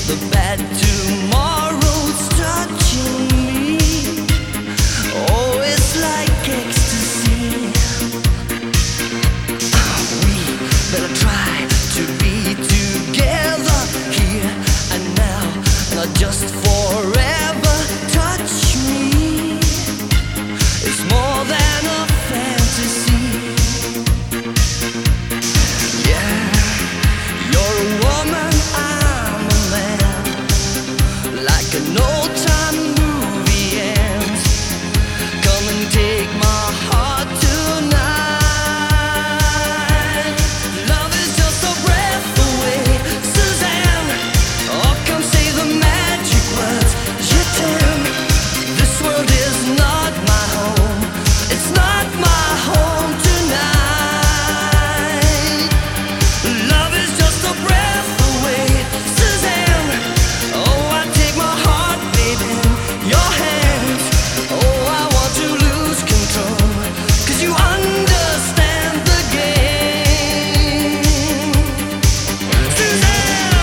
The bad tomorrow's touching me. Oh, it's like ecstasy. We better try to be together here and now, not just forever. Touch me, it's more than a fantasy. Yeah, you're a woman, I'm a man. Like an old-time movie ends. Come and take my heart tonight. Love is just a breath away, Suzanne. Oh, come say the magic words, je t'aime. This world is not my home. It's not my home tonight. Love is just a breath away, Suzanne. Oh, I take my heart, baby, in your hands. Oh, I want to lose control, 'cause you understand the game, Suzanne.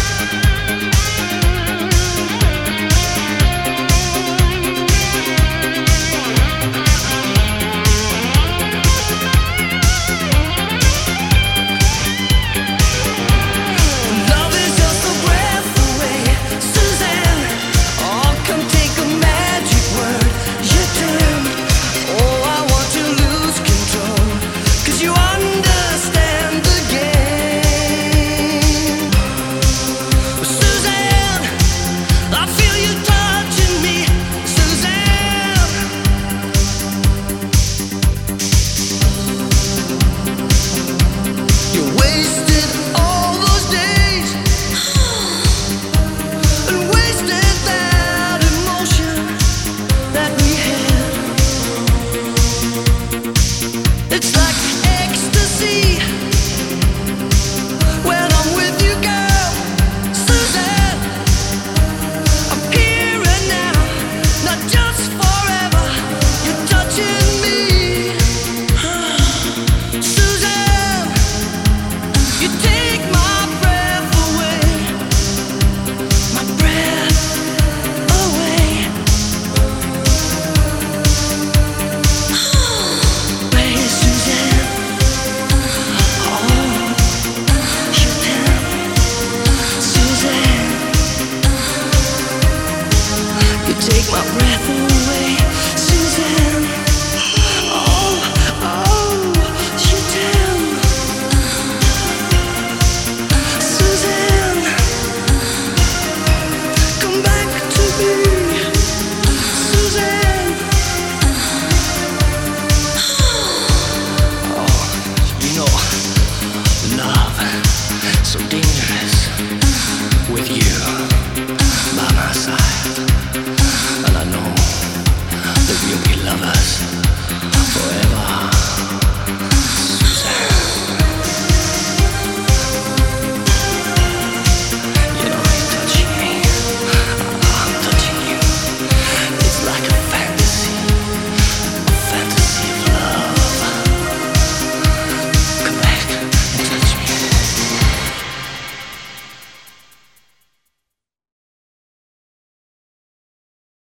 Love is just a breath away, Suzanne. Oh, come take a magic word, je t'aime. Oh, I want to lose control, 'cause you understand the game, Suzanne. I feel you touching me, Suzanne. You wasted all those days and wasted that emotion that we had. It's like ecstasy when I'm with you, girl, Suzanne. I'm here and now, not just forever. You're touching me, Suzanne. You take my breath away, my breath away. Hey, Suzanne. Oh, je t'aime, Suzanne. You take my breath away, Suzanne. Oh, je t'aime, Suzanne. Come back to me, Suzanne. Oh, you know, love so dangerous.